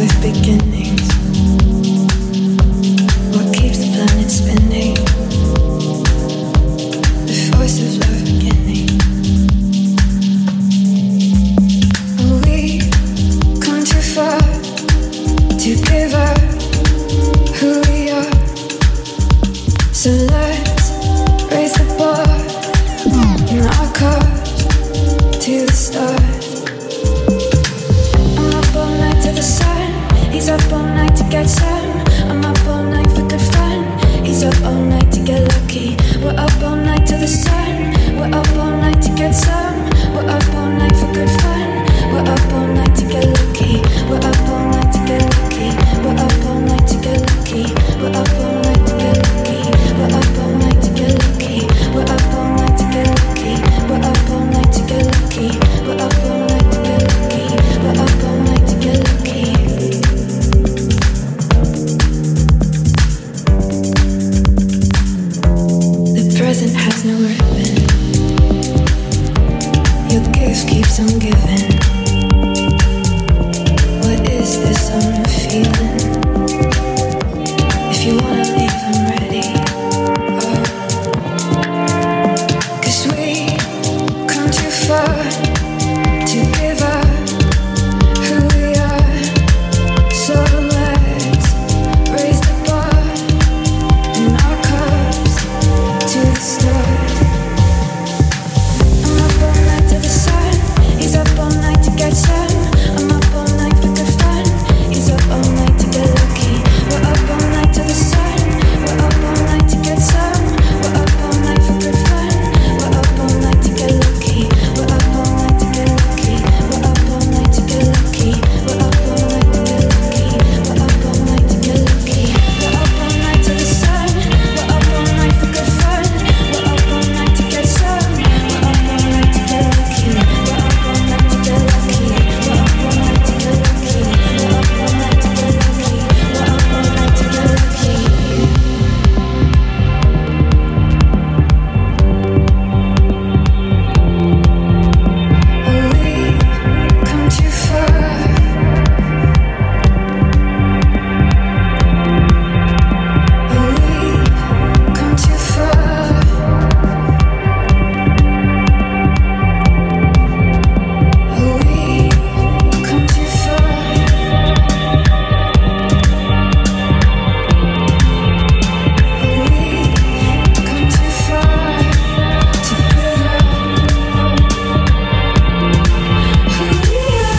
with beginnings. What keeps the planet spinning? The force of love beginning. We come too far to give up who we are. So let's raise the bar in our cars to the stars. I'm up all night to the sun. He's up all night to get some. I'm up all night for good fun. He's up all night to get lucky. We're up all night to the sun. We're up all night to get some. We're up all night for good fun. We're up all night to get lucky. We're up all night to get lucky. We're up all night to get lucky. We're up all night to get lucky. We're up all night to get lucky. We're up all night to get lucky. We're up all night to get lucky. We're up all night to get lucky. We're up all night to get lucky. The present has no ribbon. Your gift keeps on giving. What is this I'm feeling? If you wanna leave, I'm ready. Oh. 'Cause we come too far to give up who we are. So let's raise the bar in our cups to the stars. I'm up all night to the sun. He's up all night to get some. I'm up all night for good fun. He's up all night to get lucky. We're up all night to the sun. We're up all night to get some. We're up all night for good fun. We're up all night to get lucky. We're up all night to get lucky. We're up all night to get lucky. We're up all night to get lucky. We're up all night to get lucky. We're up all night to the sun. We're up all night for good fun. We're up all night to get some. We're up all night to get lucky. We're up all night to get lucky. We're up all night to get lucky. We're up all night to get lucky. We're up all night to get lucky. Oh, we've come too far. Oh, we've come too far. Oh, we've come too far. Come too far to give up who we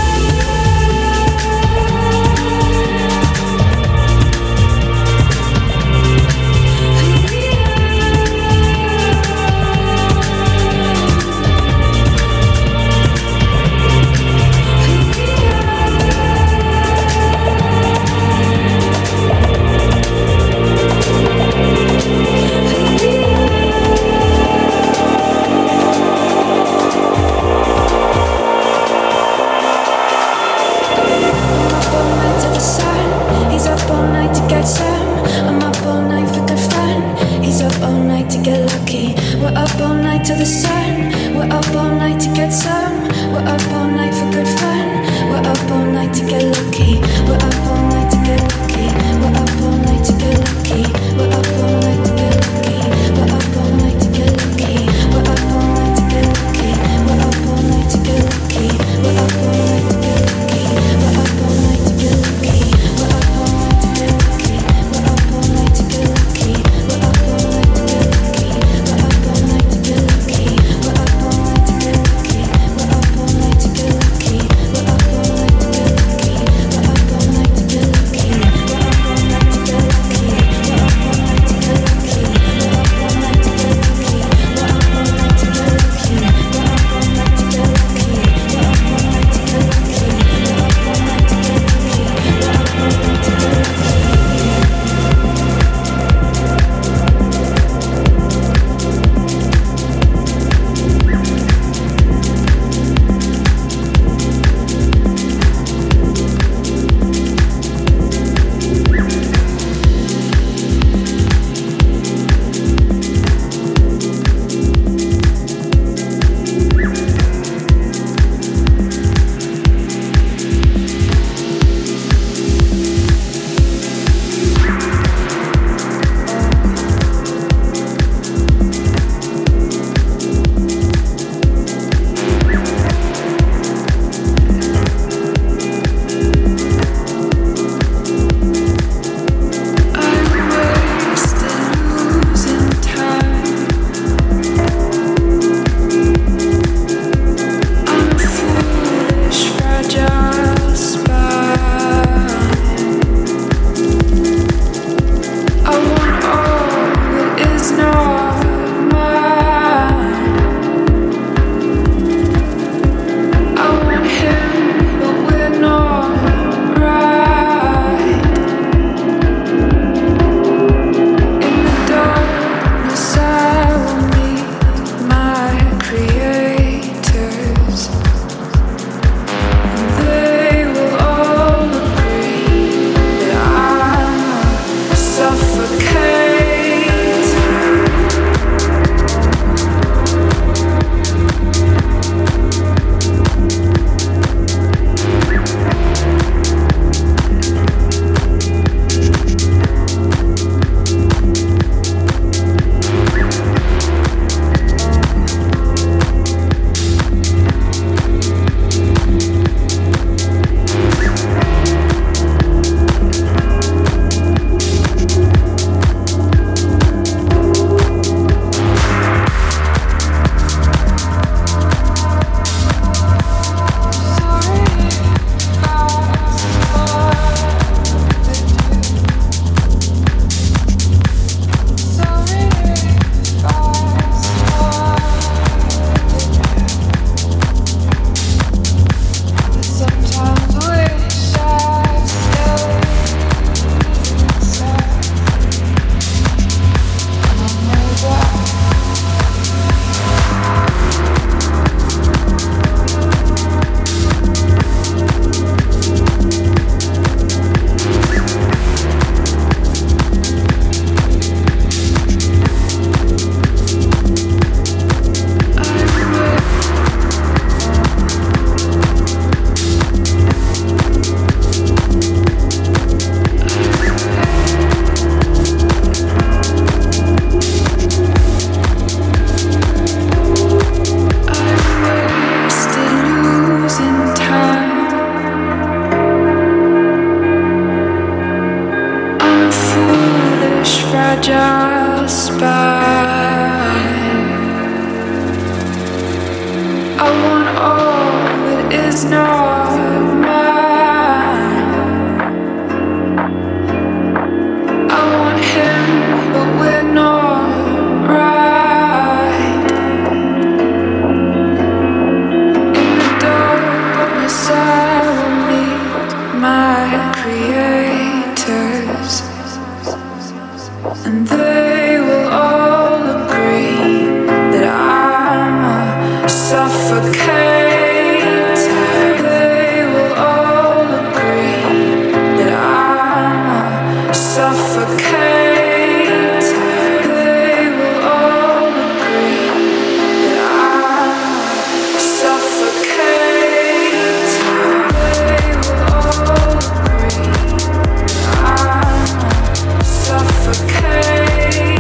up all night to the sun. He's up all night to get some. I'm up all night for good fun. He's up all night to get lucky. We're up all night to the sun. We're up all night to get some. We're up all night for good fun. We're up all night to get lucky. We're up all night to get lucky. We're up all night to get lucky. We're up all night to get lucky. We're up all night to get lucky. We're up all night to get lucky. We're up all night to get lucky. We're up all night to get lucky. We're up all night to get lucky. We're up all night to get lucky. We're up all night to get lucky. We're up all night to get lucky. We're up all night to get lucky. creators, and they will all agree that I'm a suffocator. They will all agree that I'm a suffocator. They will all agree that I'm a suffocator. They will all agree that I'm a suffocator.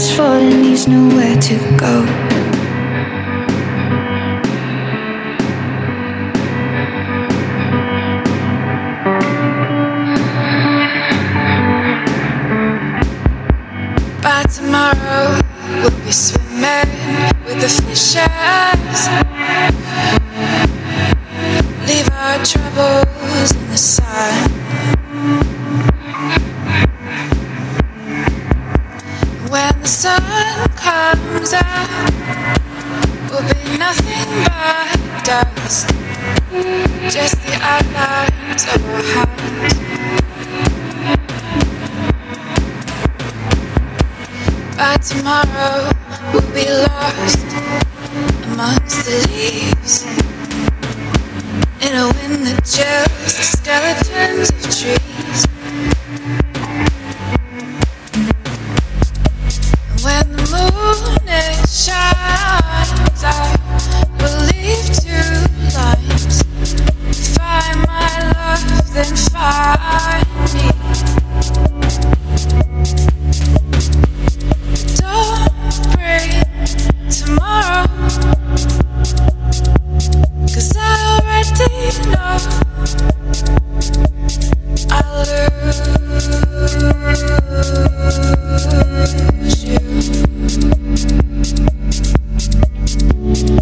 asphalt and he's nowhere to go. By tomorrow we'll be swimming with the fishes. Leave our troubles in the sun. When the sun comes out, we'll be nothing but dust. Just the outlines of our hearts. By tomorrow we'll be lost amongst the leaves, in a wind that chills the skeletons of trees. And when the moon it shines out, we'll leave 2 lines. Find my love, then find me. Don't bring tomorrow, 'cause I already know I'll lose you.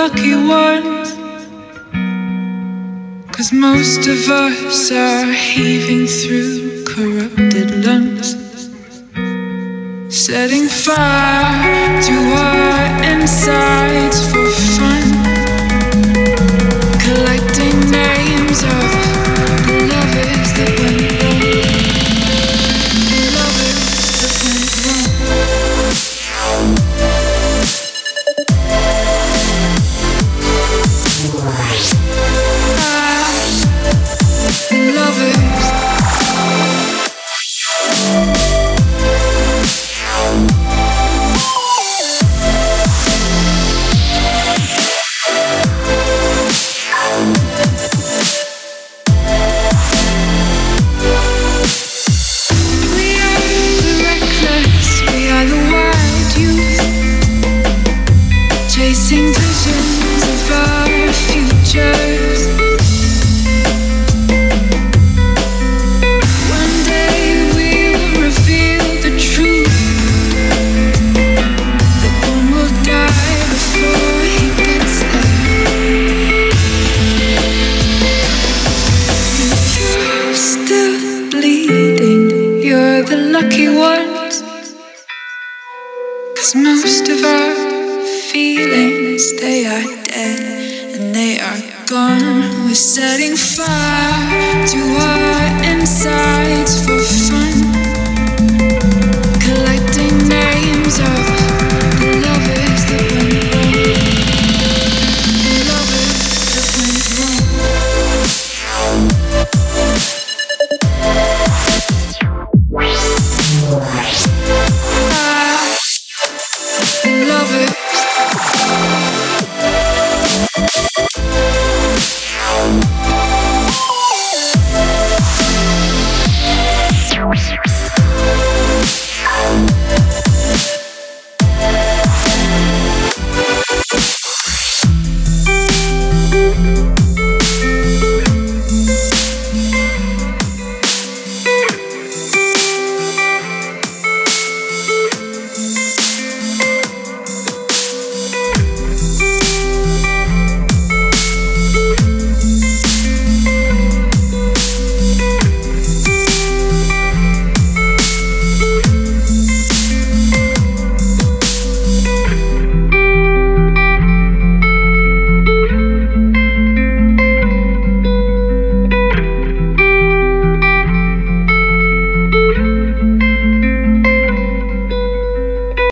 lucky ones, 'cause most of us are heaving through corrupted lungs, setting fire to our insides for fun, collecting names of the lovers that went wrong, the lovers that went wrong. Chasing visions of our futures. One day we will reveal the truth. The one will die before he gets there. If you're still bleeding, you're the lucky ones, 'cause most of our feelings, they are dead and they are gone. We're setting fire to our inside.